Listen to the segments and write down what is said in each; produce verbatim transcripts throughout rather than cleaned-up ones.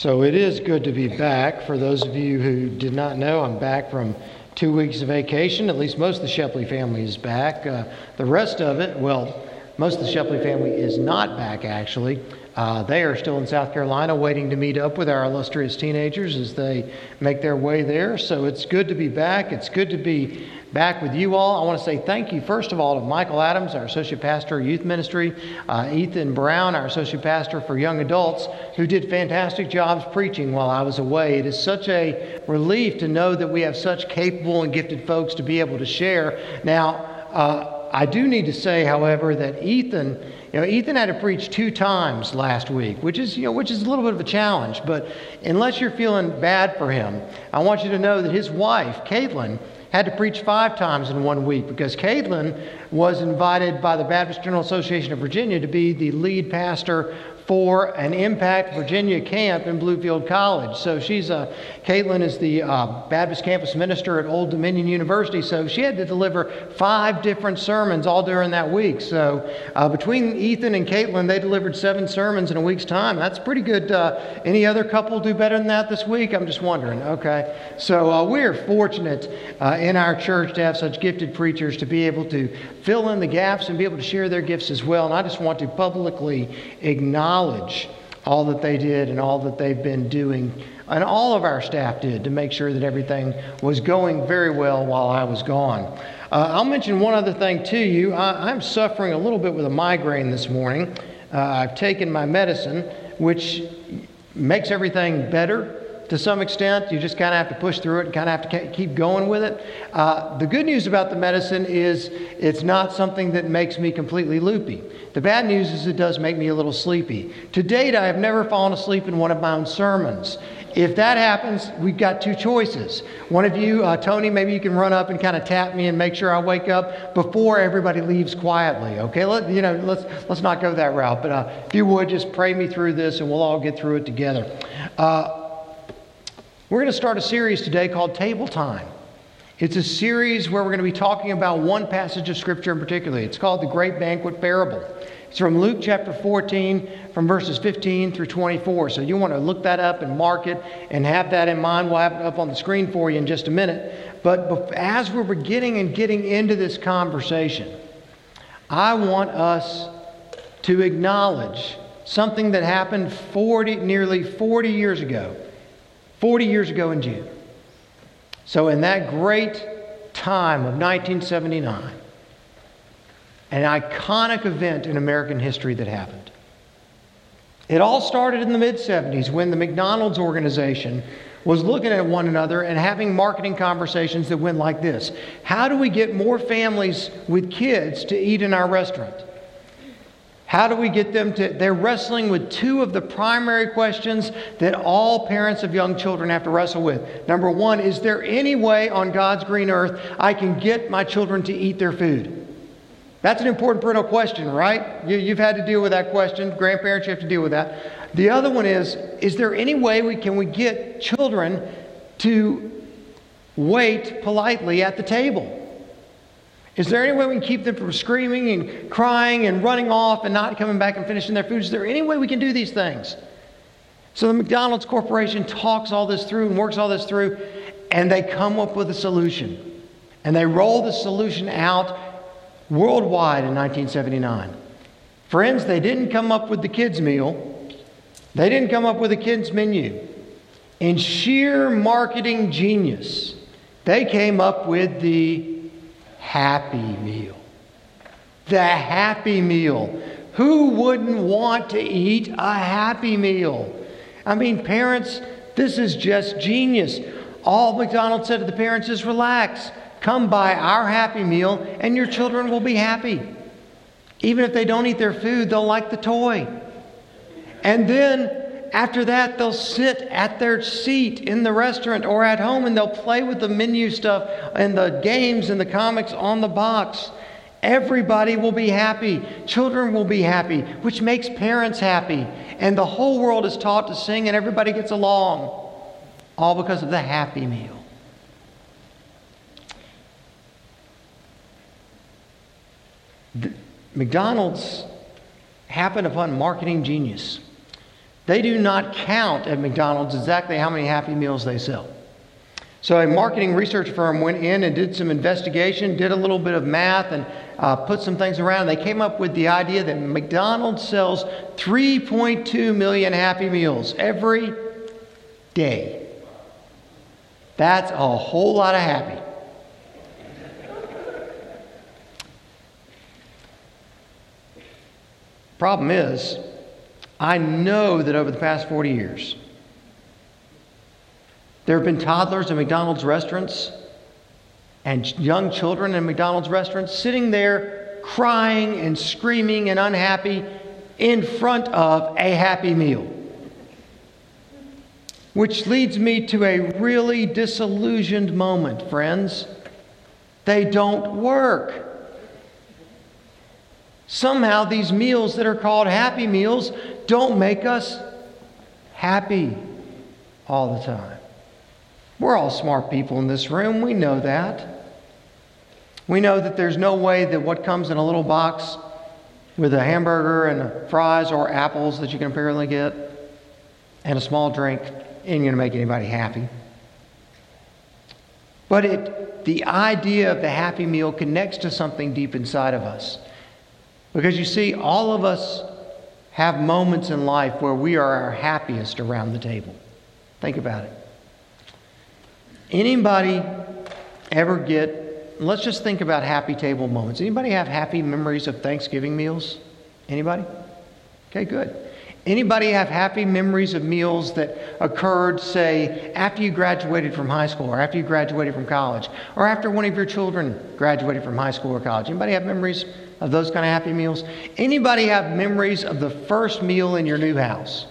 So it is good to be back. For those of you who did not know, I'm back from two weeks of vacation. At least most of the Shepley family is back. Uh, the rest of it, well, most of the Shepley family is not back, actually. Uh, they are still in South Carolina waiting to meet up with our illustrious teenagers as they make their way there. So it's good to be back. It's good to be back with you all. I want to say thank you, first of all, to Michael Adams, our Associate Pastor of Youth Ministry, uh, Ethan Brown, our Associate Pastor for Young Adults, who did fantastic jobs preaching while I was away. It is such a relief to know that we have such capable and gifted folks to be able to share. Now, uh, I do need to say, however, that Ethan, you know, Ethan had to preach two times last week, which is, you know, which is a little bit of a challenge. But unless you're feeling bad for him, I want you to know that his wife, Caitlin, had to preach five times in one week because Caitlin was invited by the Baptist General Association of Virginia to be the lead pastor for an Impact Virginia camp in Bluefield College. So she's a, Caitlin is the uh, Baptist campus minister at Old Dominion University. So she had to deliver five different sermons all during that week. So uh, between Ethan and Caitlin, they delivered seven sermons in a week's time. That's pretty good. Uh, any other couple do better than that this week? I'm just wondering. Okay. So uh, we're fortunate uh, in our church to have such gifted preachers to be able to fill in the gaps and be able to share their gifts as well. And I just want to publicly acknowledge all that they did and all that they've been doing, and all of our staff did, to make sure that everything was going very well while I was gone. Uh, I'll mention one other thing to you. I, I'm suffering a little bit with a migraine this morning. Uh, I've taken my medicine, which makes everything better to some extent. You just kind of have to push through it and kind of have to keep going with it. Uh, the good news about the medicine is it's not something that makes me completely loopy. The bad news is it does make me a little sleepy. To date, I have never fallen asleep in one of my own sermons. If that happens, we've got two choices. One of you, uh, Tony, maybe you can run up and kind of tap me and make sure I wake up before everybody leaves quietly. Okay, Let, you know, let's let's not go that route. But uh, if you would, just pray me through this, and we'll all get through it together. Uh, we're going to start a series today called Table Time. It's a series where we're going to be talking about one passage of Scripture in particular. It's called the Great Banquet Parable. It's from Luke chapter fourteen, from verses fifteen through twenty-four. So you want to look that up and mark it and have that in mind. We'll have it up on the screen for you in just a minute. But as we're beginning and getting into this conversation, I want us to acknowledge something that happened forty, nearly forty years ago. forty years ago in June. So in that great time of nineteen seventy-nine, an iconic event in American history that happened. It all started in the mid seventies when the McDonald's organization was looking at one another and having marketing conversations that went like this. How do we get more families with kids to eat in our restaurant? How do we get them to... They're wrestling with two of the primary questions that all parents of young children have to wrestle with. Number one, is there any way on God's green earth I can get my children to eat their food? That's an important parental question, right? You, you've had to deal with that question. Grandparents, you have to deal with that. The other one is, is there any way we can we get children to wait politely at the table? Is there any way we can keep them from screaming and crying and running off and not coming back and finishing their food? Is there any way we can do these things? So the McDonald's Corporation talks all this through and works all this through, and they come up with a solution. And they roll the solution out worldwide in nineteen seventy-nine. Friends, they didn't come up with the kids' meal. They didn't come up with a kids' menu. In sheer marketing genius, they came up with the Happy Meal. The Happy Meal. Who wouldn't want to eat a Happy Meal? I mean, parents, this is just genius. All McDonald's said to the parents is, relax. Come buy our Happy Meal and your children will be happy. Even if they don't eat their food, they'll like the toy. And then after that, they'll sit at their seat in the restaurant or at home and they'll play with the menu stuff and the games and the comics on the box. Everybody will be happy. Children will be happy, which makes parents happy. And the whole world is taught to sing and everybody gets along. All because of the Happy Meal. The McDonald's happened upon marketing genius. They do not count at McDonald's exactly how many Happy Meals they sell. So a marketing research firm went in and did some investigation, did a little bit of math, and uh, put some things around. They came up with the idea that McDonald's sells three point two million Happy Meals every day. That's a whole lot of happy. Problem is, I know that over the past forty years, there have been toddlers in McDonald's restaurants and young children in McDonald's restaurants sitting there crying and screaming and unhappy in front of a Happy Meal. Which leads me to a really disillusioned moment, friends. They don't work. Somehow these meals that are called Happy Meals don't make us happy all the time. We're all smart people in this room. We know that. We know that there's no way that what comes in a little box with a hamburger and fries or apples that you can apparently get and a small drink ain't going to make anybody happy. But it, the idea of the Happy Meal connects to something deep inside of us. Because you see, all of us have moments in life where we are our happiest around the table. Think about it. Anybody ever get, let's just think about happy table moments. Anybody have happy memories of Thanksgiving meals? Anybody? Okay, good. Anybody have happy memories of meals that occurred, say, after you graduated from high school or after you graduated from college or after one of your children graduated from high school or college? Anybody have memories of those kind of happy meals? Anybody have memories of the first meal in your new house?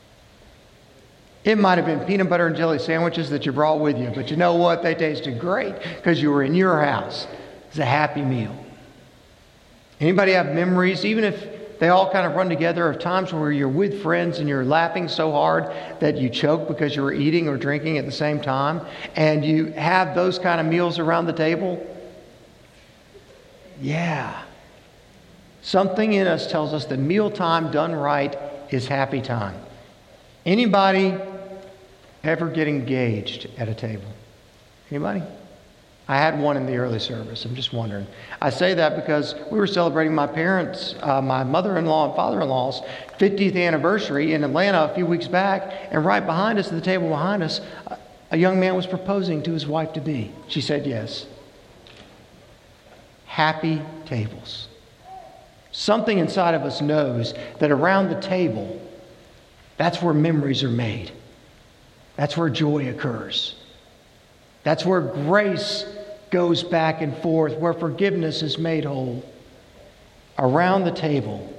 It might have been peanut butter and jelly sandwiches that you brought with you, but you know what? They tasted great because you were in your house. It's a happy meal. Anybody have memories, even if they all kind of run together, of times where you're with friends and you're laughing so hard that you choke because you were eating or drinking at the same time, and you have those kind of meals around the table? Yeah. Something in us tells us that mealtime done right is happy time. Anybody ever get engaged at a table? Anybody? I had one in the early service. I'm just wondering. I say that because we were celebrating my parents, uh, my mother-in-law and father-in-law's fiftieth anniversary in Atlanta a few weeks back, and right behind us, at the table behind us, a young man was proposing to his wife-to-be. She said yes. Happy tables. Something inside of us knows that around the table, that's where memories are made. That's where joy occurs. That's where grace goes back and forth, where forgiveness is made whole. Around the table,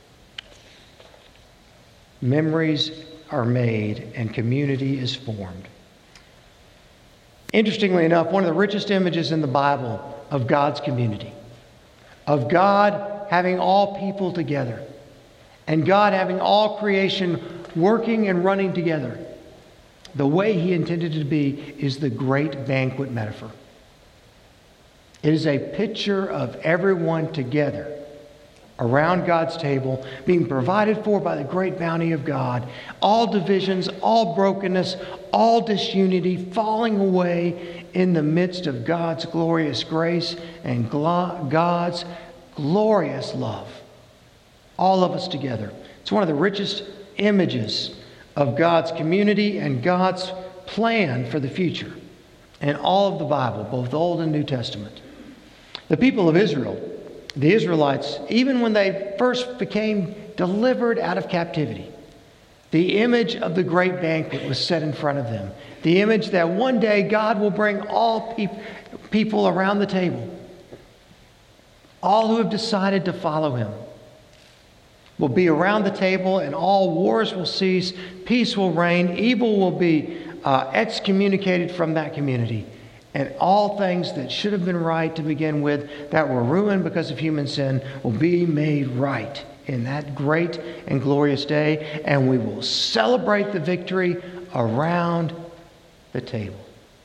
memories are made and community is formed. Interestingly enough, one of the richest images in the Bible of God's community, of God having all people together, and God having all creation working and running together the way He intended it to be, is the great banquet metaphor. It is a picture of everyone together around God's table, being provided for by the great bounty of God. All divisions, all brokenness, all disunity falling away in the midst of God's glorious grace and God's glorious love. All of us together. It's one of the richest images of God's community and God's plan for the future in all of the Bible, both Old and New Testament. The people of Israel, the Israelites, even when they first became delivered out of captivity, the image of the great banquet was set in front of them. The image that one day God will bring all pe- people around the table, all who have decided to follow Him, will be around the table, and all wars will cease, peace will reign, evil will be uh, excommunicated from that community, and all things that should have been right to begin with, that were ruined because of human sin, will be made right in that great and glorious day, and we will celebrate the victory around the table.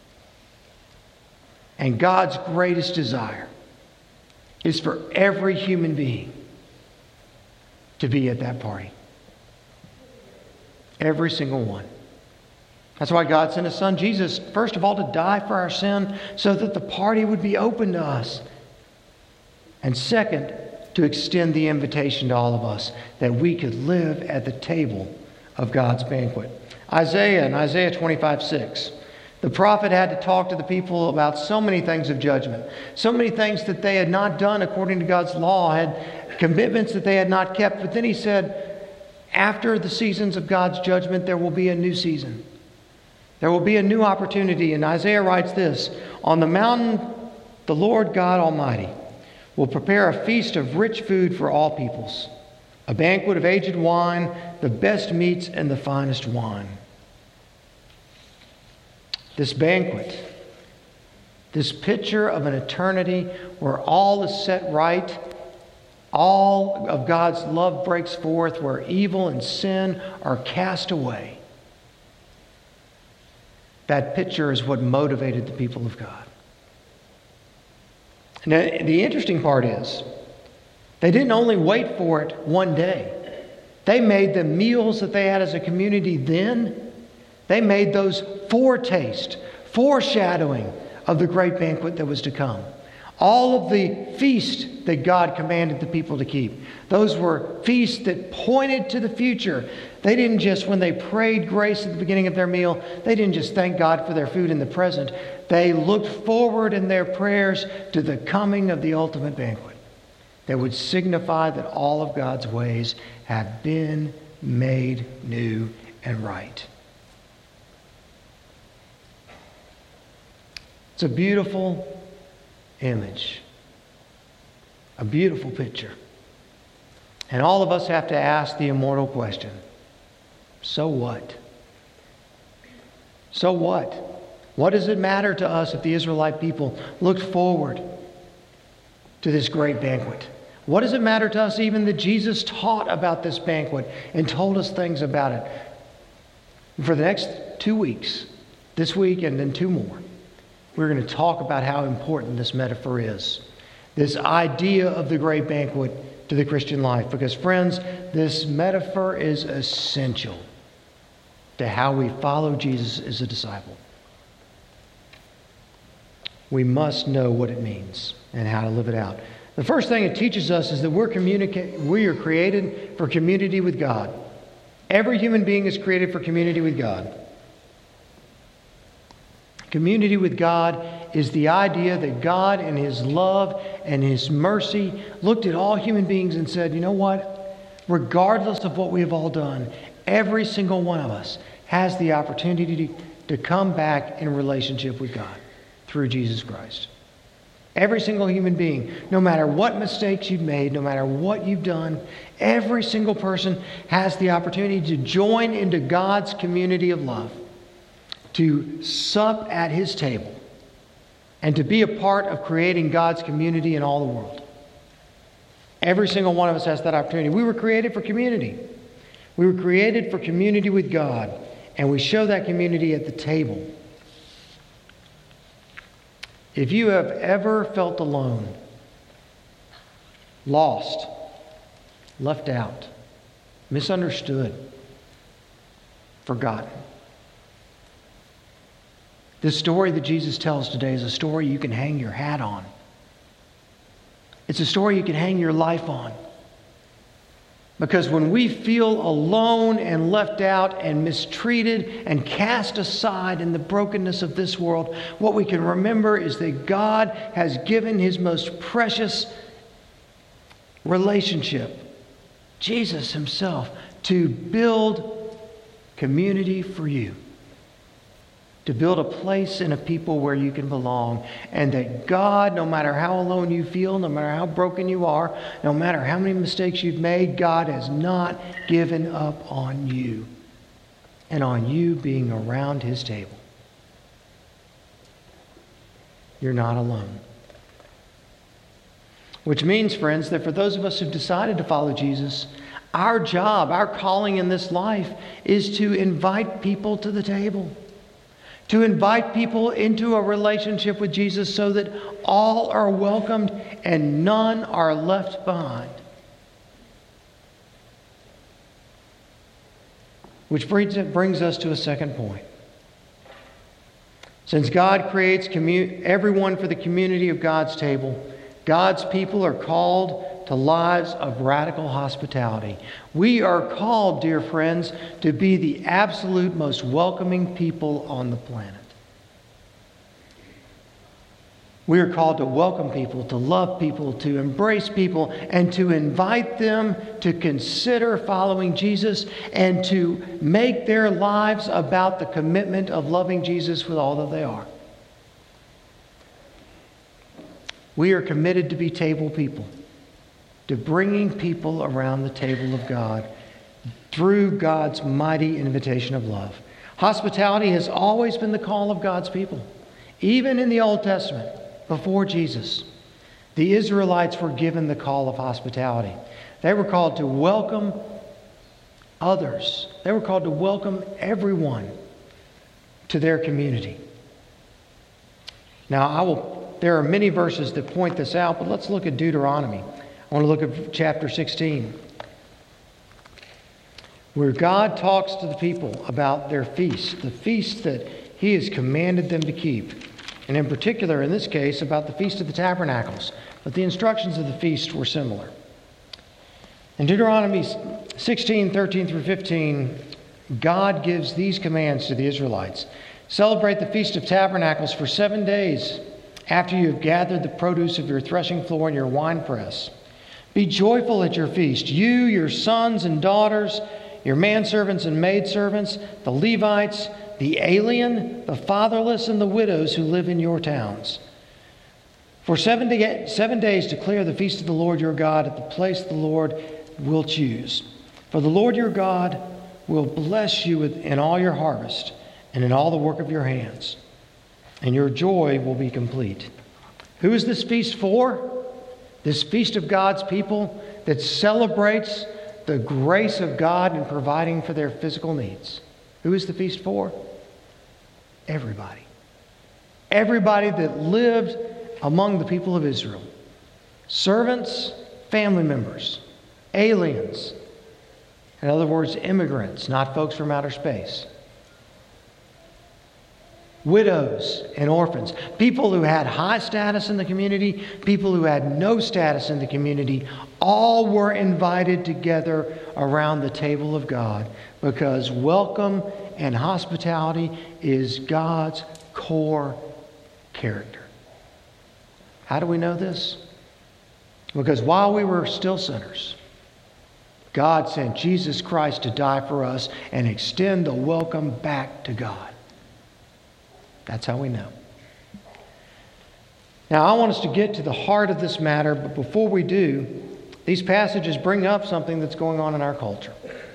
And God's greatest desire is for every human being to be at that party. Every single one. That's why God sent His Son Jesus, first of all, to die for our sin so that the party would be open to us. And second, to extend the invitation to all of us that we could live at the table of God's banquet. Isaiah, in Isaiah twenty-five six, the prophet had to talk to the people about so many things of judgment, so many things that they had not done according to God's law, had commitments that they had not kept. But then he said, after the seasons of God's judgment, there will be a new season. There will be a new opportunity. And Isaiah writes this, on the mountain, the Lord God Almighty will prepare a feast of rich food for all peoples, a banquet of aged wine, the best meats and the finest wine. This banquet, this picture of an eternity where all is set right, all of God's love breaks forth, where evil and sin are cast away. That picture is what motivated the people of God. Now, the interesting part is, they didn't only wait for it one day. They made the meals that they had as a community then, they made those foretaste, foreshadowing of the great banquet that was to come. All of the feasts that God commanded the people to keep, those were feasts that pointed to the future. They didn't just, when they prayed grace at the beginning of their meal, they didn't just thank God for their food in the present. They looked forward in their prayers to the coming of the ultimate banquet that would signify that all of God's ways have been made new and right. It's a beautiful image, a beautiful picture. And all of us have to ask the immortal question, so what? So what? What does it matter to us if the Israelite people looked forward to this great banquet? What does it matter to us even that Jesus taught about this banquet and told us things about it? For the next two weeks, this week and then two more, we're going to talk about how important this metaphor is. This idea of the great banquet to the Christian life. Because friends, this metaphor is essential to how we follow Jesus as a disciple. We must know what it means and how to live it out. The first thing it teaches us is that we're communica- we are created for community with God. Every human being is created for community with God. Community with God is the idea that God in His love and His mercy looked at all human beings and said, you know what? Regardless of what we have all done, every single one of us has the opportunity to, to come back in relationship with God through Jesus Christ. Every single human being, no matter what mistakes you've made, no matter what you've done, every single person has the opportunity to join into God's community of love, to sup at His table, and to be a part of creating God's community in all the world. Every single one of us has that opportunity. We were created for community. We were created for community with God, and we show that community at the table. If you have ever felt alone, lost, left out, misunderstood, forgotten, this story that Jesus tells today is a story you can hang your hat on. It's a story you can hang your life on. Because when we feel alone and left out and mistreated and cast aside in the brokenness of this world, what we can remember is that God has given His most precious relationship, Jesus Himself, to build community for you. To build a place and a people where you can belong. And that God, no matter how alone you feel, no matter how broken you are, no matter how many mistakes you've made, God has not given up on you and on you being around His table. You're not alone. Which means, friends, that for those of us who've decided to follow Jesus, our job, our calling in this life is to invite people to the table. To invite people into a relationship with Jesus so that all are welcomed and none are left behind. Which brings, brings us to a second point. Since God creates commu- everyone for the community of God's table, God's people are called to lives of radical hospitality. We are called, dear friends, to be the absolute most welcoming people on the planet. We are called to welcome people, to love people, to embrace people, and to invite them to consider following Jesus and to make their lives about the commitment of loving Jesus with all that they are. We are committed to be table people, to bringing people around the table of God through God's mighty invitation of love. Hospitality has always been the call of God's people, even in the Old Testament. Before Jesus, the Israelites were given the call of hospitality. They were called to welcome others. They were called to welcome everyone to their community. Now, I will. There are many verses that point this out, but let's look at Deuteronomy. I want to look at chapter sixteen, where God talks to the people about their feasts, the feasts that He has commanded them to keep. And in particular, in this case, about the Feast of the Tabernacles. But the instructions of the feast were similar. In Deuteronomy sixteen, thirteen through fifteen, God gives these commands to the Israelites. Celebrate the Feast of Tabernacles for seven days after you have gathered the produce of your threshing floor and your winepress. Be joyful at your feast, you, your sons and daughters, your manservants and maidservants, the Levites, the alien, the fatherless, and the widows who live in your towns. For seven, day, seven days declare the feast of the Lord your God at the place the Lord will choose. For the Lord your God will bless you in all your harvest and in all the work of your hands, and your joy will be complete. Who is this feast for? This feast of God's people that celebrates the grace of God in providing for their physical needs. Who is the feast for? Everybody. Everybody that lived among the people of Israel. Servants, family members, aliens. In other words, immigrants, not folks from outer space. Widows and orphans. People who had high status in the community, people who had no status in the community, all were invited together around the table of God because welcome and hospitality is God's core character. How do we know this? Because while we were still sinners, God sent Jesus Christ to die for us and extend the welcome back to God. That's how we know. Now, I want us to get to the heart of this matter, but before we do, these passages bring up something that's going on in our culture.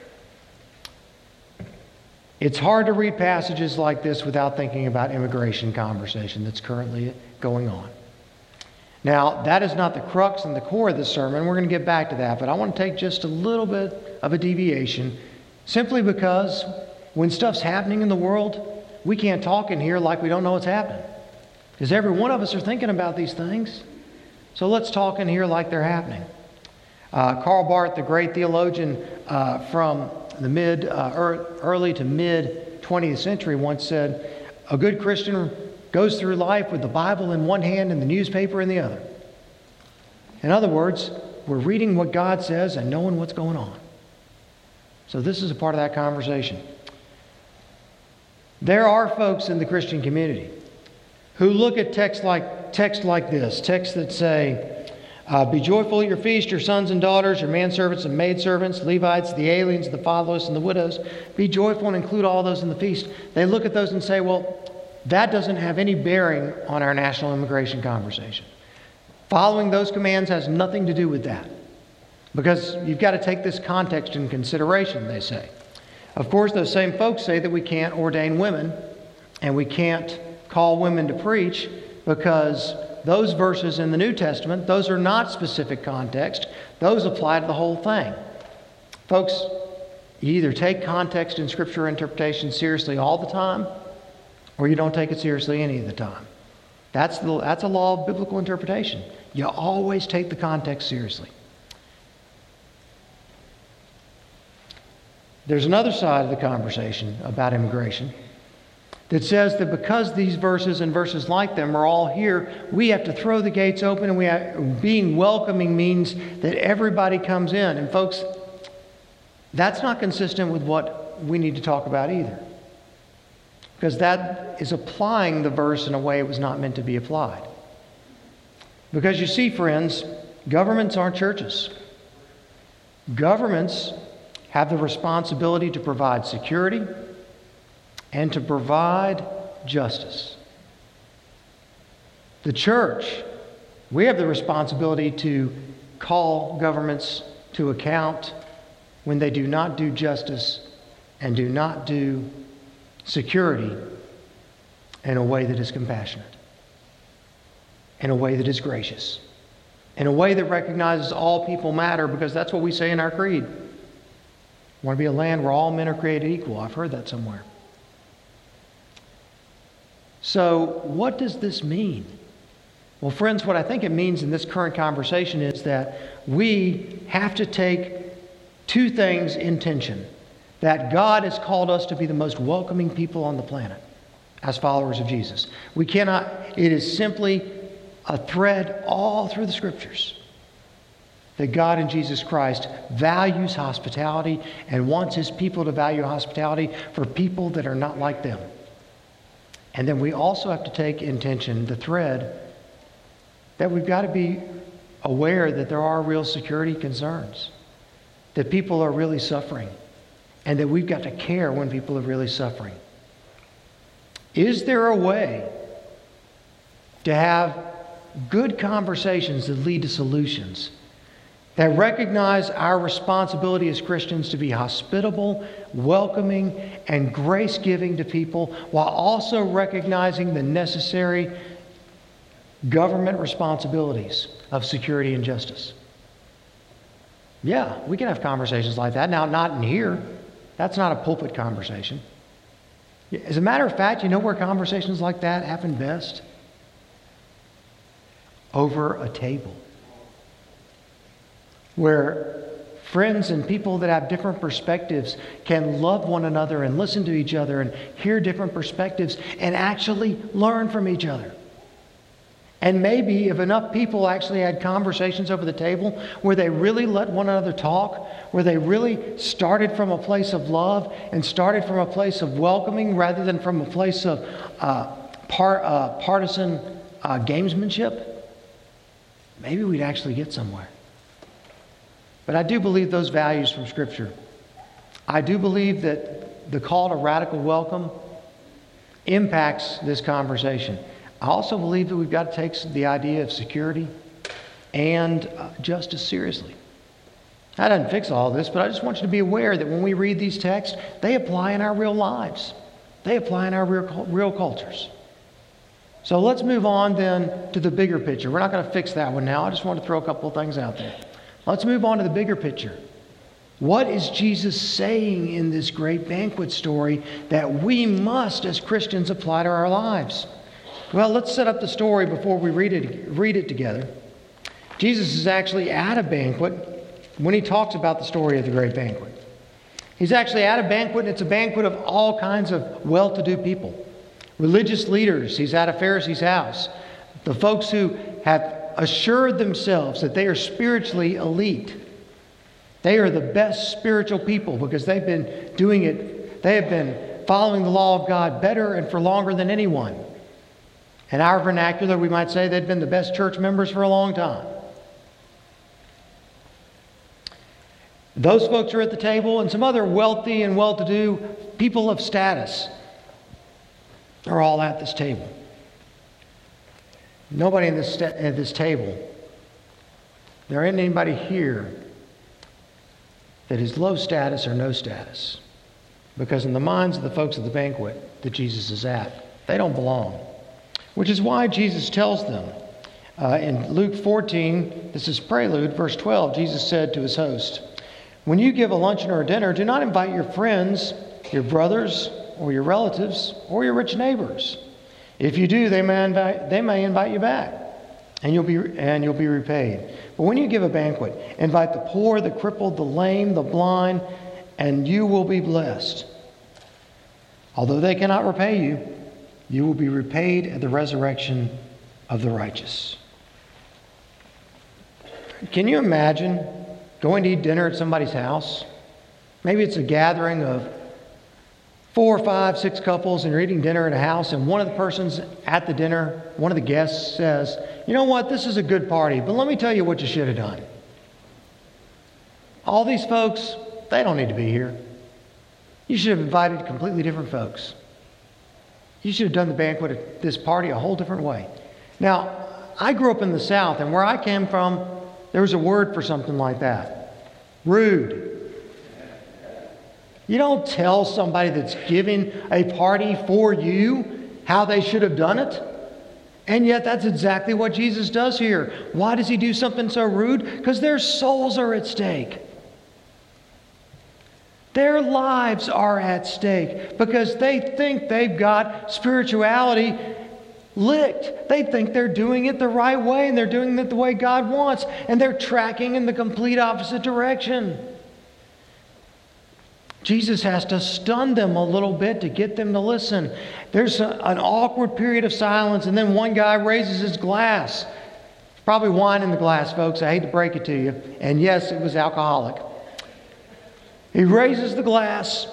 It's hard to read passages like this without thinking about immigration conversation that's currently going on. Now, that is not the crux and the core of this sermon. We're going to get back to that, but I want to take just a little bit of a deviation simply because when stuff's happening in the world, we can't talk in here like we don't know what's happening. Because every one of us are thinking about these things. So let's talk in here like they're happening. Uh, Karl Barth, the great theologian uh, from the mid, uh, early to mid twentieth century, once said, a good Christian goes through life with the Bible in one hand and the newspaper in the other. In other words, we're reading what God says and knowing what's going on. So this is a part of that conversation. There are folks in the Christian community who look at text like text like this, texts that say, uh, be joyful at your feast, your sons and daughters, your manservants and maidservants, Levites, the aliens, the fatherless, and the widows. Be joyful and include all those in the feast. They look at those and say, well, that doesn't have any bearing on our national immigration conversation. Following those commands has nothing to do with that. Because you've got to take this context in consideration, they say. Of course, those same folks say that we can't ordain women and we can't call women to preach because those verses in the New Testament, those are not specific context. Those apply to the whole thing. Folks, you either take context in Scripture interpretation seriously all the time or you don't take it seriously any of the time. That's, the, that's a law of biblical interpretation. You always take the context seriously. There's another side of the conversation about immigration that says that because these verses and verses like them are all here, we have to throw the gates open, and we have, being welcoming means that everybody comes in. And folks, that's not consistent with what we need to talk about either, because that is applying the verse in a way it was not meant to be applied. Because you see, friends, governments aren't churches. Governments have the responsibility to provide security and to provide justice. The church, we have the responsibility to call governments to account when they do not do justice and do not do security in a way that is compassionate, in a way that is gracious, in a way that recognizes all people matter, because that's what we say in our creed. We want to be a land where all men are created equal. I've heard that somewhere. So, what does this mean? Well, friends, what I think it means in this current conversation is that we have to take two things in tension. That God has called us to be the most welcoming people on the planet as followers of Jesus. We cannot, it is simply a thread all through the Scriptures that God in Jesus Christ values hospitality and wants His people to value hospitality for people that are not like them. And then we also have to take in tension the thread that we've got to be aware that there are real security concerns, that people are really suffering, and that we've got to care when people are really suffering. Is there a way to have good conversations that lead to solutions, that recognize our responsibility as Christians to be hospitable, welcoming, and grace-giving to people, while also recognizing the necessary government responsibilities of security and justice? Yeah, we can have conversations like that. Now, not in here. That's not a pulpit conversation. As a matter of fact, you know where conversations like that happen best? Over a table, where friends and people that have different perspectives can love one another and listen to each other and hear different perspectives and actually learn from each other. And maybe if enough people actually had conversations over the table where they really let one another talk, where they really started from a place of love and started from a place of welcoming rather than from a place of uh, par, uh, partisan uh, gamesmanship, maybe we'd actually get somewhere. But I do believe those values from Scripture. I do believe that the call to radical welcome impacts this conversation. I also believe that we've got to take the idea of security and uh, justice seriously. That doesn't fix all this, but I just want you to be aware that when we read these texts, they apply in our real lives. They apply in our real, real cultures. So let's move on then to the bigger picture. We're not going to fix that one now. I just want to throw a couple of things out there. Let's move on to the bigger picture. What is Jesus saying in this great banquet story that we must, as Christians, apply to our lives? Well, let's set up the story before we read it, read it together. Jesus is actually at a banquet when he talks about the story of the great banquet. He's actually at a banquet, and it's a banquet of all kinds of well-to-do people. Religious leaders. He's at a Pharisee's house. The folks who have assured themselves that they are spiritually elite. They are the best spiritual people because they've been doing it. They have been following the law of God better and for longer than anyone. In our vernacular, we might say they've been the best church members for a long time. Those folks are at the table, and some other wealthy and well-to-do people of status are all at this table. Nobody in this sta- at this table, there isn't anybody here that is low status or no status. Because in the minds of the folks at the banquet that Jesus is at, they don't belong. Which is why Jesus tells them uh, in Luke fourteen, this is prelude, verse twelve, Jesus said to his host, "When you give a luncheon or a dinner, do not invite your friends, your brothers, or your relatives, or your rich neighbors. If you do, they may invite, they may invite you back, and you'll be and you'll be repaid. But when you give a banquet, invite the poor, the crippled, the lame, the blind, and you will be blessed. Although they cannot repay you, you will be repaid at the resurrection of the righteous. Can you imagine going to eat dinner at somebody's house? Maybe it's a gathering of four, five, six couples, and you're eating dinner at a house, and one of the persons at the dinner, one of the guests says, you know what, this is a good party, but let me tell you what you should have done. All these folks, they don't need to be here. You should have invited completely different folks. You should have done the banquet at this party a whole different way. Now, I grew up in the South, and where I came from, there was a word for something like that. Rude. You don't tell somebody that's giving a party for you how they should have done it. And yet that's exactly what Jesus does here. Why does he do something so rude? Because their souls are at stake. Their lives are at stake because they think they've got spirituality licked. They think they're doing it the right way and they're doing it the way God wants, and they're tracking in the complete opposite direction. Jesus has to stun them a little bit to get them to listen. There's a, an awkward period of silence, and then one guy raises his glass. Probably wine in the glass, folks. I hate to break it to you. And yes, it was alcoholic. He raises the glass.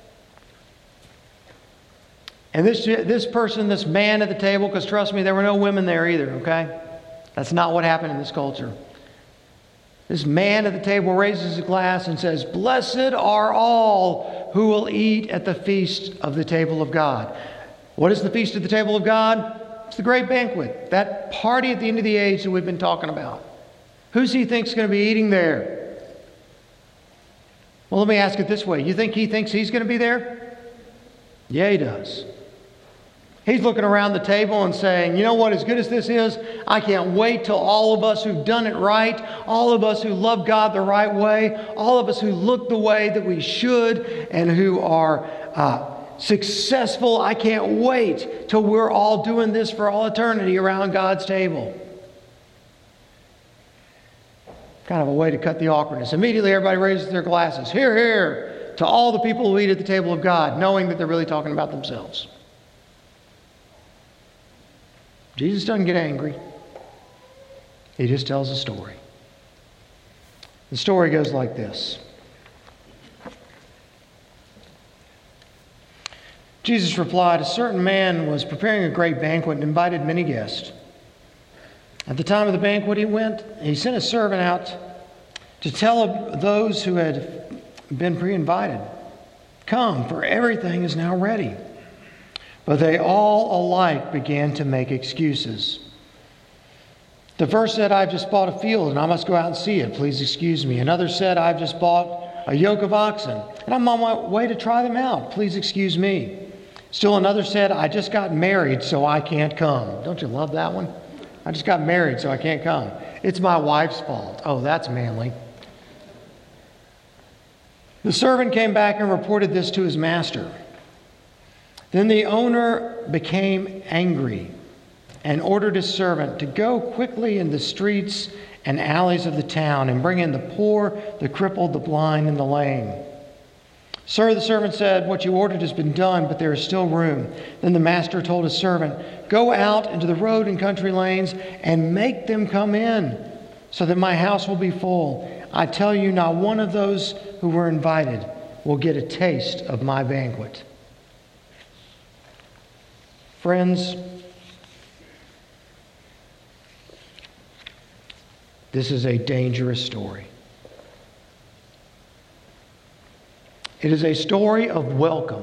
And this, this person, this man at the table, because trust me, there were no women there either, okay? That's not what happened in this culture. This man at the table raises a glass and says, "Blessed are all who will eat at the feast of the table of God." What is the feast of the table of God? It's the great banquet, that party at the end of the age that we've been talking about. Who's he thinks going to be eating there? Well, let me ask it this way. You think he thinks he's going to be there? Yeah, he does. He's looking around the table and saying, you know what, as good as this is, I can't wait till all of us who've done it right, all of us who love God the right way, all of us who look the way that we should and who are uh, successful, I can't wait till we're all doing this for all eternity around God's table. Kind of a way to cut the awkwardness. Immediately everybody raises their glasses. Hear, hear, to all the people who eat at the table of God, knowing that they're really talking about themselves. Jesus doesn't get angry. He just tells a story. The story goes like this. Jesus replied, "A certain man was preparing a great banquet and invited many guests. At the time of the banquet he went, he sent a servant out to tell those who had been pre-invited, 'Come, for everything is now ready.' But they all alike began to make excuses. The first said, 'I've just bought a field and I must go out and see it. Please excuse me.' Another said, 'I've just bought a yoke of oxen and I'm on my way to try them out. Please excuse me.' Still another said, 'I just got married, so I can't come.'" Don't you love that one? "I just got married, so I can't come. It's my wife's fault." Oh, that's manly. The servant came back and reported this to his master. Then the owner became angry and ordered his servant to go quickly in the streets and alleys of the town and bring in the poor, the crippled, the blind, and the lame. "Sir," the servant said, "what you ordered has been done, but there is still room." Then the master told his servant, "Go out into the road and country lanes and make them come in, so that my house will be full. I tell you, not one of those who were invited will get a taste of my banquet." Friends, this is a dangerous story. It is a story of welcome.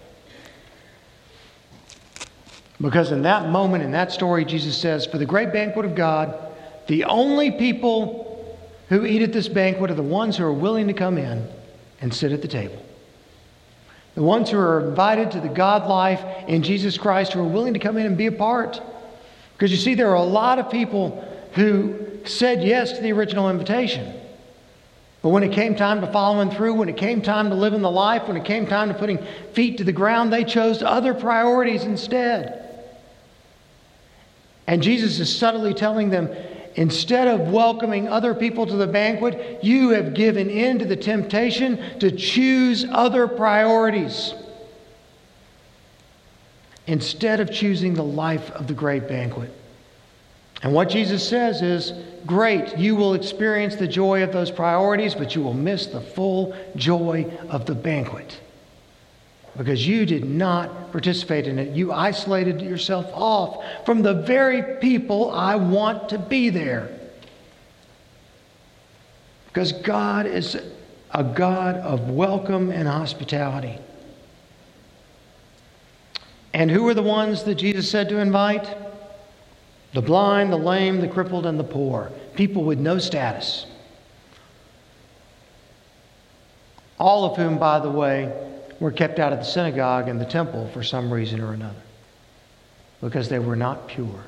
Because in that moment, in that story, Jesus says, for the great banquet of God, the only people who eat at this banquet are the ones who are willing to come in and sit at the table. The ones who are invited to the God life in Jesus Christ, who are willing to come in and be a part. Because you see, there are a lot of people who said yes to the original invitation. But when it came time to following through, when it came time to living the life, when it came time to putting feet to the ground, they chose other priorities instead. And Jesus is subtly telling them, instead of welcoming other people to the banquet, you have given in to the temptation to choose other priorities instead of choosing the life of the great banquet. And what Jesus says is, great, you will experience the joy of those priorities, but you will miss the full joy of the banquet because you did not participate in it. You isolated yourself off from the very people I want to be there. Because God is a God of welcome and hospitality. And who are the ones that Jesus said to invite? The blind, the lame, the crippled, and the poor. People with no status. All of whom, by the way, were kept out of the synagogue and the temple for some reason or another. Because they were not pure.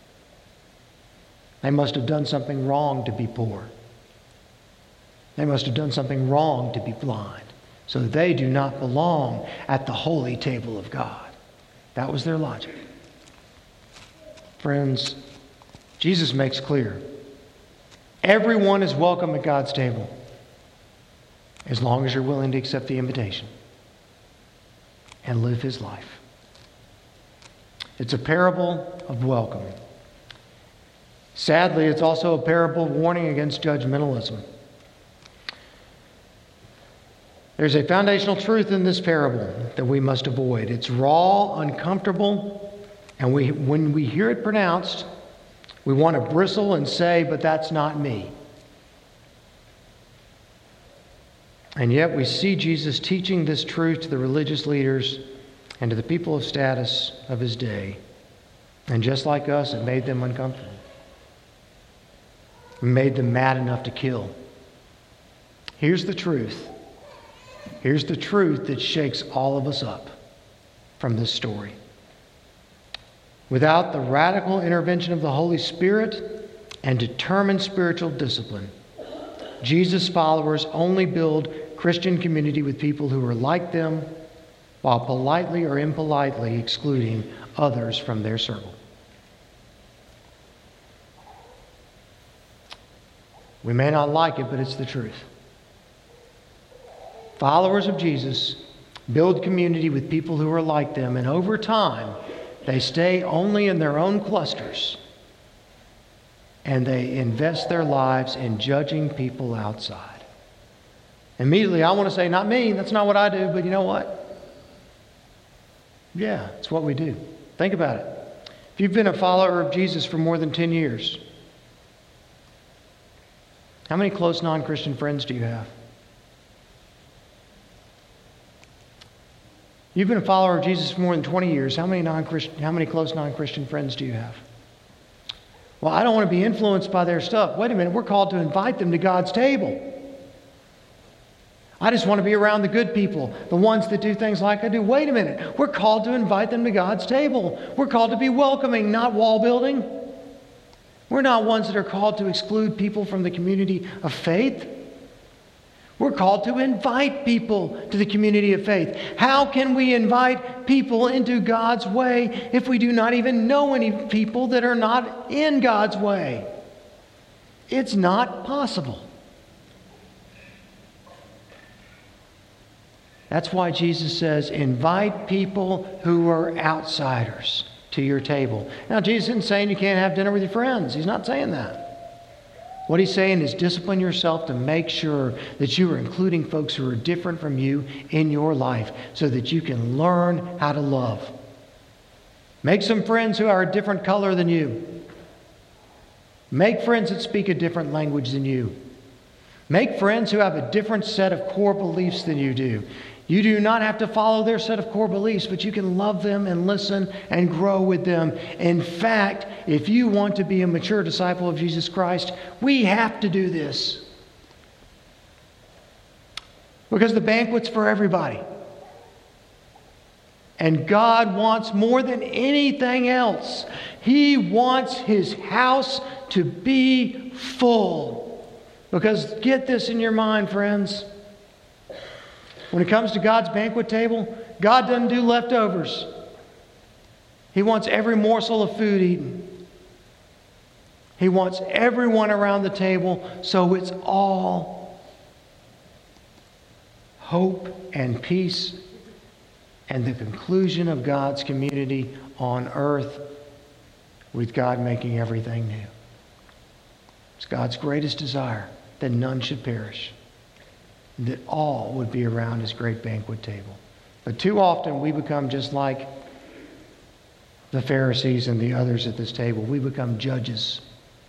They must have done something wrong to be poor. They must have done something wrong to be blind. So they do not belong at the holy table of God. That was their logic. Friends, Jesus makes clear, everyone is welcome at God's table as long as you're willing to accept the invitation and live His life. It's a parable of welcoming. Sadly, it's also a parable of warning against judgmentalism. There's a foundational truth in this parable that we must avoid. It's raw, uncomfortable, and we, when we hear it pronounced, we want to bristle and say, but that's not me. And yet we see Jesus teaching this truth to the religious leaders and to the people of status of His day. And just like us, it made them uncomfortable. It made them mad enough to kill. Here's the truth. Here's the truth that shakes all of us up from this story. Without the radical intervention of the Holy Spirit and determined spiritual discipline, Jesus' followers only build Christian community with people who are like them while politely or impolitely excluding others from their circle. We may not like it, but it's the truth. Followers of Jesus build community with people who are like them, and over time, they stay only in their own clusters, and they invest their lives in judging people outside. Immediately, I want to say, not me, that's not what I do, but you know what? Yeah, it's what we do. Think about it. If you've been a follower of Jesus for more than ten years, how many close non-Christian friends do you have? You've been a follower of Jesus for more than twenty years. How many non-Christian, how many close non-Christian friends do you have? Well, I don't want to be influenced by their stuff. Wait a minute, we're called to invite them to God's table. I just want to be around the good people, the ones that do things like I do. Wait a minute, we're called to invite them to God's table. We're called to be welcoming, not wall building. We're not ones that are called to exclude people from the community of faith. We're called to invite people to the community of faith. How can we invite people into God's way if we do not even know any people that are not in God's way? It's not possible. That's why Jesus says, invite people who are outsiders to your table. Now, Jesus isn't saying you can't have dinner with your friends. He's not saying that. What He's saying is discipline yourself to make sure that you are including folks who are different from you in your life so that you can learn how to love. Make some friends who are a different color than you. Make friends that speak a different language than you. Make friends who have a different set of core beliefs than you do. You do not have to follow their set of core beliefs, but you can love them and listen and grow with them. In fact, if you want to be a mature disciple of Jesus Christ, we have to do this. Because the banquet's for everybody. And God wants more than anything else. He wants His house to be full. Because get this in your mind, friends. When it comes to God's banquet table, God doesn't do leftovers. He wants every morsel of food eaten. He wants everyone around the table, so it's all hope and peace and the conclusion of God's community on earth, with God making everything new. It's God's greatest desire that none should perish, that all would be around His great banquet table. But too often we become just like the Pharisees and the others at this table. We become judges.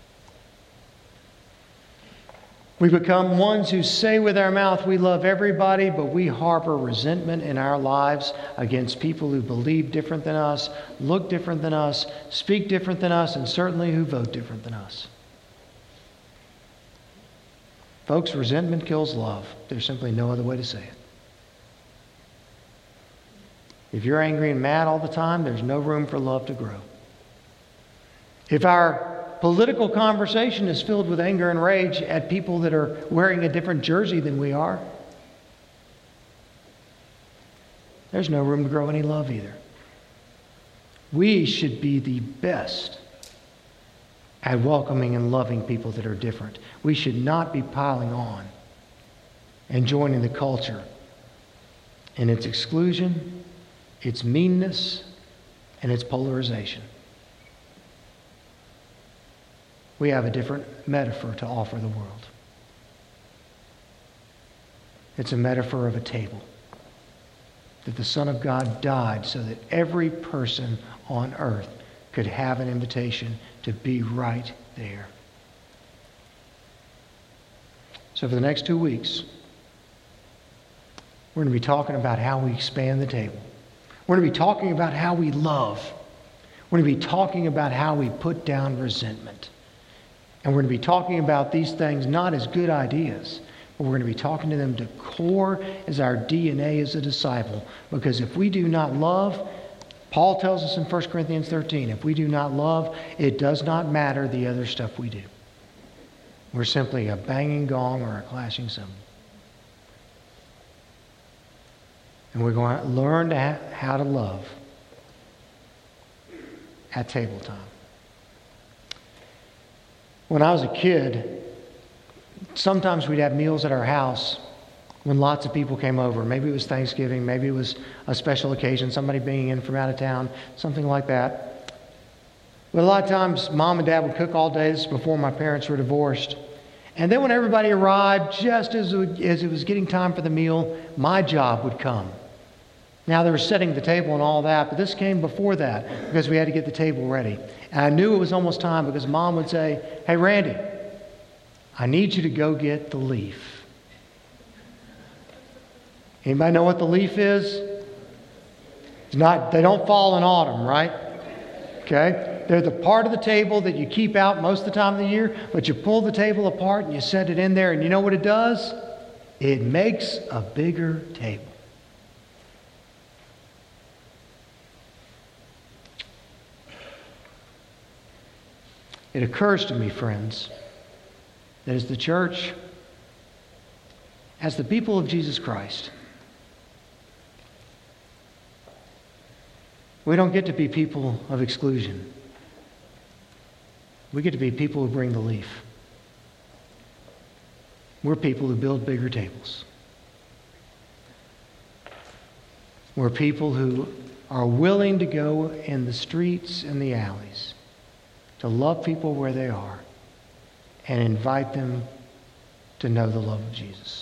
We become ones who say with our mouth we love everybody, but we harbor resentment in our lives against people who believe different than us, look different than us, speak different than us, and certainly who vote different than us. Folks, resentment kills love. There's simply no other way to say it. If you're angry and mad all the time, there's no room for love to grow. If our political conversation is filled with anger and rage at people that are wearing a different jersey than we are, there's no room to grow any love either. We should be the best at welcoming and loving people that are different. We should not be piling on and joining the culture in its exclusion, its meanness, and its polarization. We have a different metaphor to offer the world. It's a metaphor of a table. That the Son of God died so that every person on earth could have an invitation to be right there. So for the next two weeks, we're going to be talking about how we expand the table. We're going to be talking about how we love. We're going to be talking about how we put down resentment. And we're going to be talking about these things not as good ideas, but we're going to be talking to them to core as our D N A as a disciple. Because if we do not love, Paul tells us in First Corinthians thirteen, if we do not love, it does not matter the other stuff we do. We're simply a banging gong or a clashing cymbal. And we're going to learn to ha- how to love at table time. When I was a kid, sometimes we'd have meals at our house when lots of people came over. Maybe it was Thanksgiving, maybe it was a special occasion, somebody being in from out of town, something like that. But a lot of times, Mom and Dad would cook all day. This is before my parents were divorced. And then when everybody arrived, just as it, as it was getting time for the meal, my job would come. Now, they were setting the table and all that, but this came before that because we had to get the table ready. And I knew it was almost time because Mom would say, "Hey, Randy, I need you to go get the leaf." Anybody know what the leaf is? It's not, they don't fall in autumn, right? Okay? They're the part of the table that you keep out most of the time of the year, but you pull the table apart and you set it in there, and you know what it does? It makes a bigger table. It occurs to me, friends, that as the church, as the people of Jesus Christ, we don't get to be people of exclusion. We get to be people who bring the leaf. We're people who build bigger tables. We're people who are willing to go in the streets and the alleys to love people where they are and invite them to know the love of Jesus.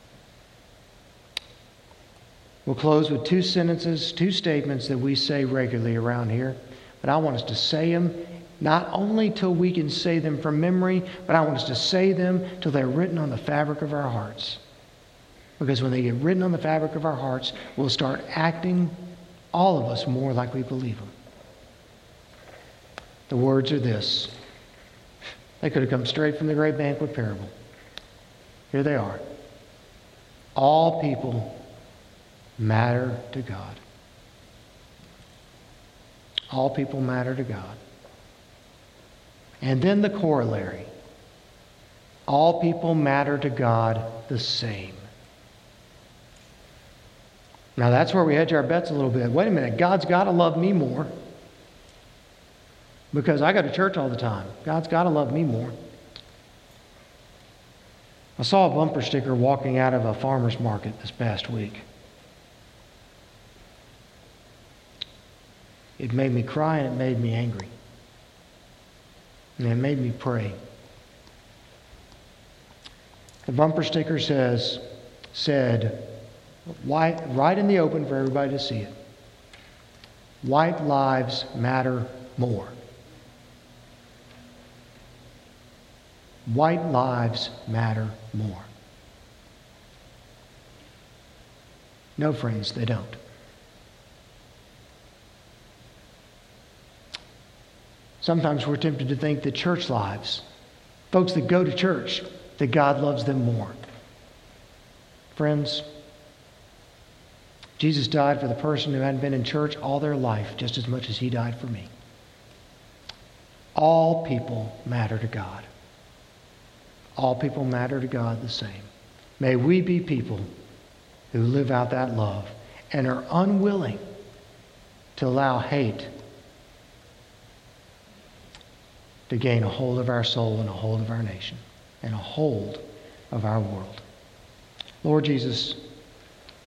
We'll close with two sentences, two statements that we say regularly around here, but I want us to say them not only till we can say them from memory, but I want us to say them till they're written on the fabric of our hearts. Because when they get written on the fabric of our hearts, we'll start acting, all of us, more like we believe them. The words are this. They could have come straight from the great banquet parable. Here they are. All people matter to God. All people matter to God. And then the corollary. All people matter to God the same. Now that's where we hedge our bets a little bit. Wait a minute, God's got to love me more. because I go to church all the time. God's got to love me more. I saw a bumper sticker walking out of a farmer's market this past week. It made me cry and it made me angry. And it made me pray. The bumper sticker says, said, white, right in the open for everybody to see it, white lives matter more. White lives matter more. No, friends, they don't. Sometimes we're tempted to think that church lives, folks that go to church, that God loves them more. Friends, Jesus died for the person who hadn't been in church all their life just as much as he died for me. All people matter to God. All people matter to God the same. May we be people who live out that love and are unwilling to allow hate to gain a hold of our soul and a hold of our nation and a hold of our world. Lord Jesus,